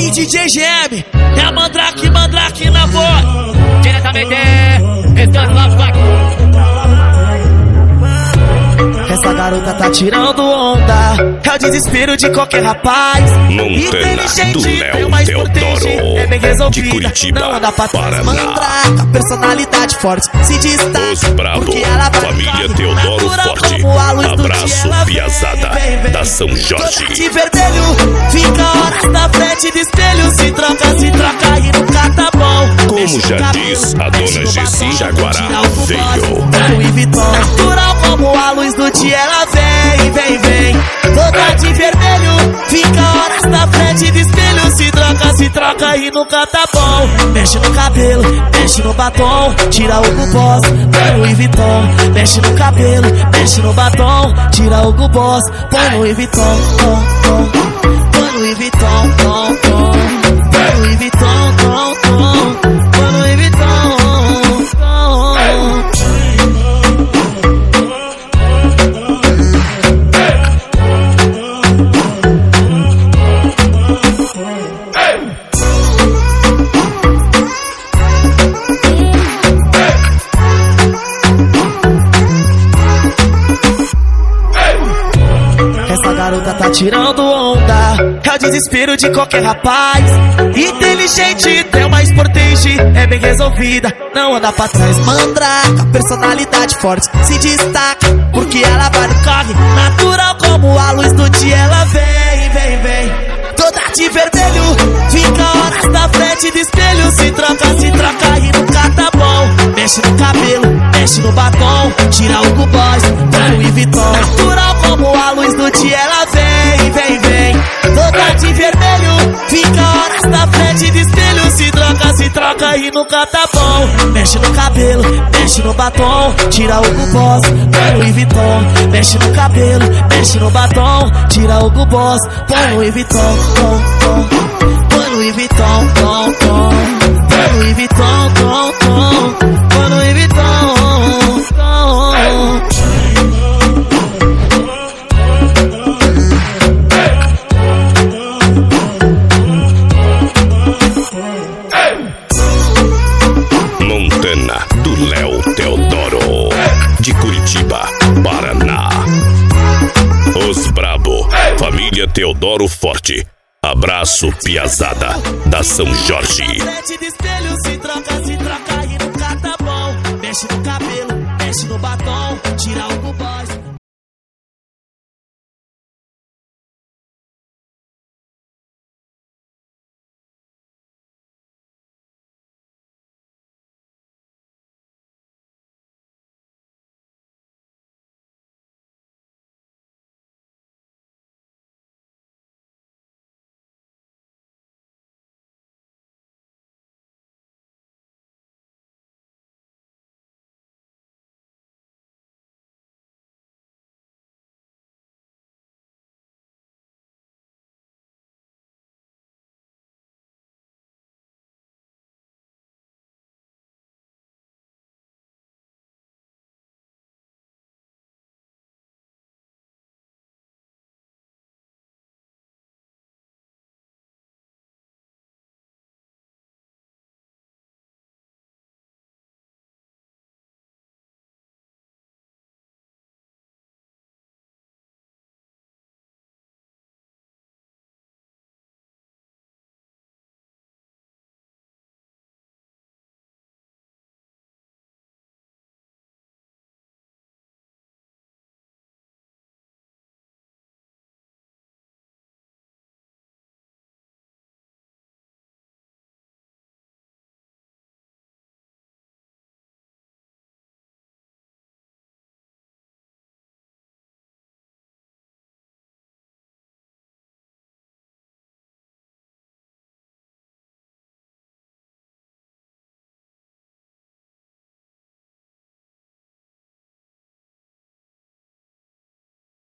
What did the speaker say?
E DJ GM, é a Mandrake na voz. Diretamente, Estando lá Essa garota tá tirando onda, é o desespero de qualquer rapaz. Montana do Léo Teodoro, é bem resolvida, de Curitiba, não anda pra trás. Paraná. Mandraca, personalidade forte, se destaca. Os Brabo, porque ela vai família ficar Teodoro natural Forte. como a luz do Abraço, dia, ela piazada vem. da São Jorge. Toda de vermelho, fica horas na frente do espelho. Se troca e nunca tá bom. Como já diz a dona Gessi Jaguará, veio. Louis Vuitton, natural como a luz do dia, ela vem. Toda de vermelho, fica horas na frente do espelho. Se troca e nunca tá bom. Mexe no cabelo, mexe no batom, tira o Hugo Boss, põe Louis Vuitton. Mexe no cabelo, mexe no batom, tira o Hugo Boss, põe Louis Vuitton. Põe Louis Vuitton, põe Louis Vuitton, põe Louis Vuitton. Essa garota tá tirando onda, é o desespero de qualquer rapaz. Inteligente, tem uma sportage, é bem resolvida, não anda pra trás. Mandraca, personalidade forte, se destaca, porque ela vai no corre. Natural como a luz do dia, ela vem. Toda de vermelho, fica horas na frente do espelho. Se troca e nunca tá bom. Mexe no cabelo, mexe no batom, tira o Hugo Boss, põe Louis Vuitton. Natural como a luz do dia, ela vem. Toda de vermelho, fica horas na frente do espelho. Se troca e nunca tá bom. Mexe no cabelo, mexe no batom, tira o Hugo Boss, põe Louis Vuitton. Mexe no cabelo, mexe no batom, tira o Hugo Boss, põe Louis Vuitton. Põe Louis Vuitton, põe Louis Vuitton, põe Louis Vuitton. Montana do Léo Teodoro, de Curitiba, Paraná. Os Brabo, família Teodoro Forte. Abraço, piazada da São Jorge. Se troca e nunca tá bom. Mexe no cabelo, mexe no batom, tira o Hugo Boss.